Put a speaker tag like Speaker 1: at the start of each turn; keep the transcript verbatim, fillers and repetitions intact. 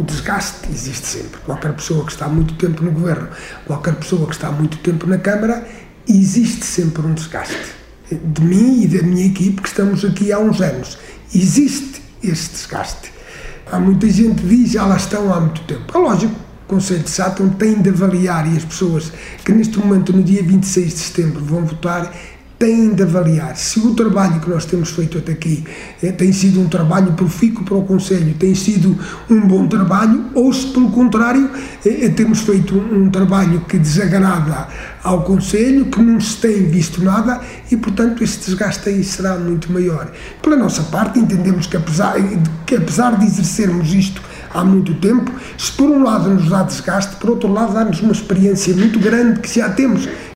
Speaker 1: o desgaste existe sempre. Qualquer pessoa que está há muito tempo no governo, qualquer pessoa que está há muito tempo na Câmara, existe sempre um desgaste. De mim e da minha equipe, que estamos aqui há uns anos, existe esse desgaste. Há muita gente que diz, já lá estão há muito tempo. É lógico, o Conselho de Sátão tem de avaliar, e as pessoas que neste momento, no dia vinte e seis de setembro, vão votar, têm de avaliar se o trabalho que nós temos feito até aqui eh, tem sido um trabalho profícuo para o Conselho, tem sido um bom trabalho, ou se pelo contrário eh, temos feito um, um trabalho que desagrada ao Conselho, que não se tem visto nada e, portanto, esse desgaste aí será muito maior. Pela nossa parte, entendemos que apesar, que apesar de exercermos isto há muito tempo, se por um lado nos dá desgaste, por outro lado dá-nos uma experiência muito grande que já temos.